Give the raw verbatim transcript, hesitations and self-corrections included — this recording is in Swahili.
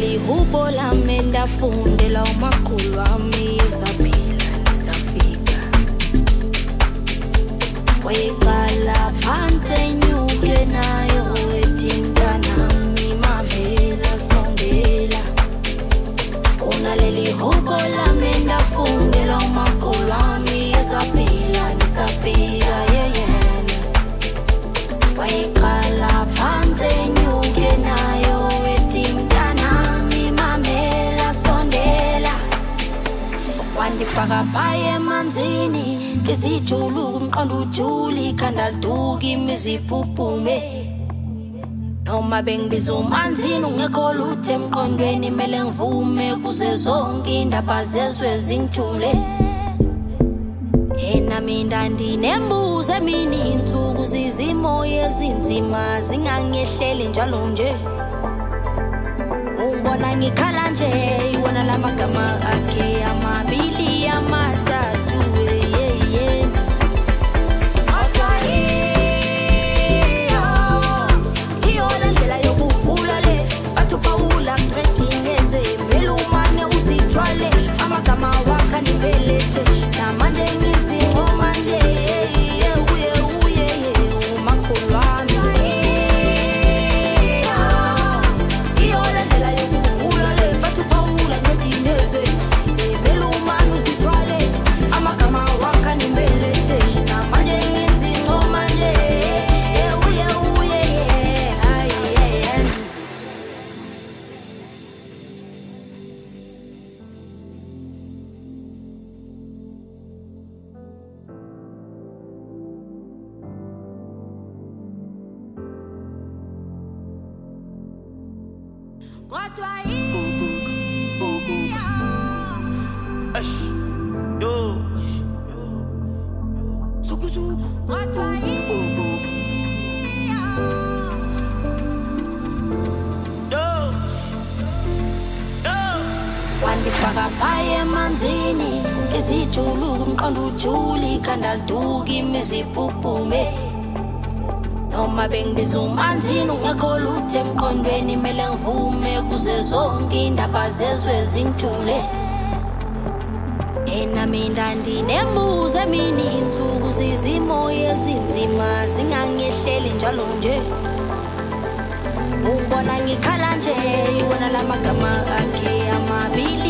ihubo lami ndafundela umakhulu wami ezaphila nizafika wayeqala phansi enyuke nayo ethi mntanami mamela sondela unaleli hubo lami ndafundela umakhulu wami ezaphila nizafika yeyena wayeqala phansi enyuke nayo ethi mntanami mamela sondela wandifaka phaya emanzini ngizijulu umqondo ujuli ikhanda liduka imiziphuphume noma bengibiza umanzini ungekho lutho emqondweni mele ngivume kuze zonke indaba zezwe zingijule yena mina ndinembuzo emini insuku zizimo ezinzima zingangehleli njalo nje ungibona ngikhala nje iwona lamagama akhe amabili amathathu yeyena kodwa iyo iyo lendlela yokuvula le bathupawula ngcedingeze melumane uzithwale amagama wakhe nibelethe namanje ngizingoma nje uye uye umakhulu wami iyo lendlela yokuvula le bathupawula ngcedingeze melumane uzithwale amagama wakhe nibelethe namanje ngizingoma nje uye uye ay ay kodwa Ash, yo, ash, zuku zuku, kodwa yo, yo. wandifaka phaya emanzini ngizijulu umqondo ujuli ikhanda liduka imiziphuphume noma bengibiza umanzini ungekho lutho emqondweni mele ngivume kuze zonke indaba zezwe zingijule yena mina ndinembuzo emini insuku zizimo ezinzima zingangehleli njalo nje ungibona ngikhala nje iwona lamagama akhe amabili